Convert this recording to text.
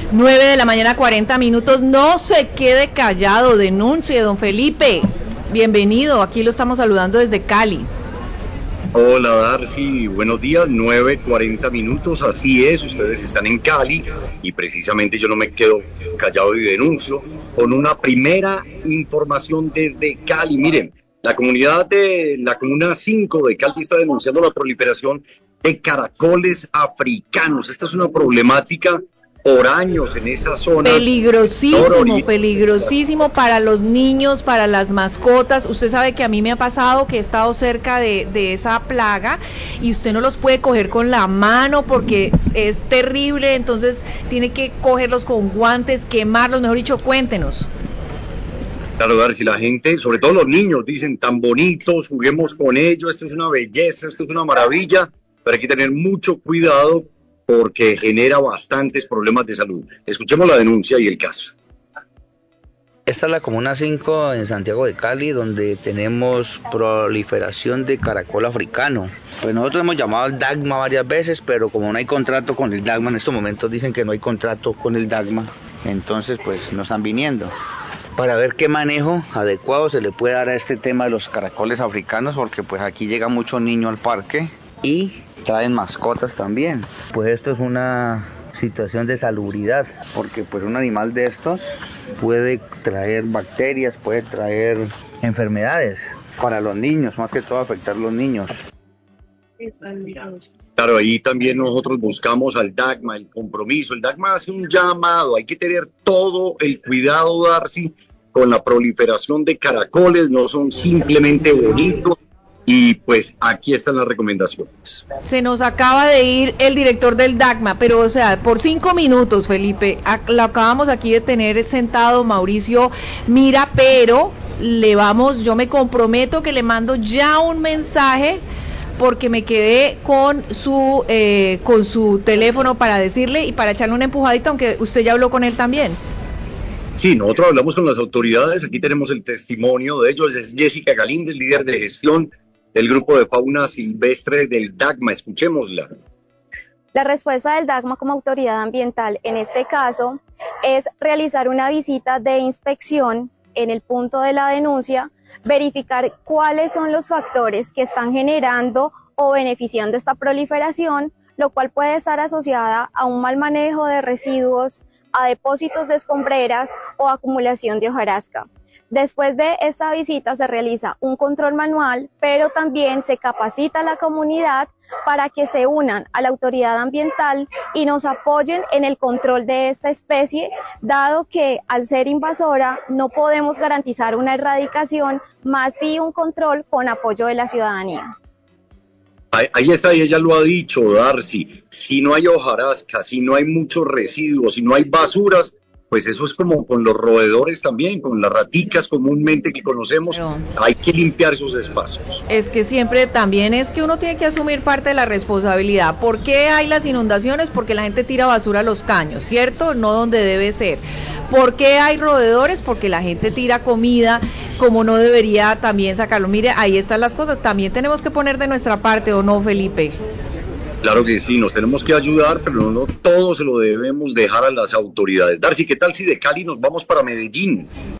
9 de la mañana, 40 minutos. No se quede callado, denuncie, don Felipe. Bienvenido, aquí lo estamos saludando desde Cali. Hola Darcy, buenos días, 9:40 minutos, así es, ustedes están en Cali y precisamente yo no me quedo callado y denuncio con una primera información desde Cali. Miren, la comunidad de la Comuna 5 de Cali está denunciando la proliferación de caracoles africanos. Esta es una problemática por años en esa zona Peligrosísimo, nororiental. peligrosísimo para los niños, para las mascotas. Usted sabe que a mí me ha pasado que he estado cerca de esa plaga y usted no los puede coger con la mano porque es terrible, entonces tiene que cogerlos con guantes, quemarlos, mejor dicho, cuéntenos. Claro, Darcy, la gente, sobre todo los niños, dicen tan bonitos, juguemos con ellos, esto es una belleza, esto es una maravilla, pero hay que tener mucho cuidado porque genera bastantes problemas de salud. Escuchemos la denuncia y el caso. Esta es la Comuna 5 en Santiago de Cali, donde tenemos proliferación de caracol africano. Pues nosotros hemos llamado al DAGMA varias veces, pero como no hay contrato con el DAGMA, en estos momentos dicen que no hay contrato con el DAGMA, entonces pues no están viniendo para ver qué manejo adecuado se le puede dar a este tema de los caracoles africanos, porque pues aquí llega mucho niño al parque y traen mascotas también. Pues esto es una situación de salubridad, porque pues un animal de estos puede traer bacterias, puede traer enfermedades para los niños, más que todo afectar a los niños. Claro, ahí también nosotros buscamos al DAGMA, el compromiso. El DAGMA hace un llamado, hay que tener todo el cuidado, Darcy, con la proliferación de caracoles, no son simplemente bonitos. Y pues aquí están las recomendaciones. Se nos acaba de ir el director del DACMA, pero o sea, por 5 minutos, Felipe, lo acabamos aquí de tener sentado Mauricio Mira, pero yo me comprometo que le mando ya un mensaje porque me quedé con su teléfono para decirle y para echarle una empujadita, aunque usted ya habló con él también. Sí, nosotros hablamos con las autoridades, aquí tenemos el testimonio de ellos, es Jessica Galíndez, líder de gestión del grupo de fauna silvestre del DAGMA, escuchémosla. La respuesta del DAGMA como autoridad ambiental en este caso es realizar una visita de inspección en el punto de la denuncia, verificar cuáles son los factores que están generando o beneficiando esta proliferación, lo cual puede estar asociada a un mal manejo de residuos, a depósitos de escombreras o acumulación de hojarasca. Después de esta visita se realiza un control manual, pero también se capacita a la comunidad para que se unan a la autoridad ambiental y nos apoyen en el control de esta especie, dado que al ser invasora no podemos garantizar una erradicación, más sí un control con apoyo de la ciudadanía. Ahí está, y ella lo ha dicho, Darcy, si no hay hojarasca, si no hay muchos residuos, si no hay basuras, pues eso es como con los roedores también, con las raticas comúnmente que conocemos, Pero hay que limpiar esos espacios. es que siempre también es que uno tiene que asumir parte de la responsabilidad. ¿Por qué hay las inundaciones? Porque la gente tira basura a los caños, ¿cierto? No donde debe ser. ¿Por qué hay roedores? Porque la gente tira comida como no debería también sacarlo. Mire, ahí están las cosas. También tenemos que poner de nuestra parte, ¿o no, Felipe? Claro que sí, nos tenemos que ayudar, pero no todo se lo debemos dejar a las autoridades. Darcy, ¿qué tal si de Cali nos vamos para Medellín?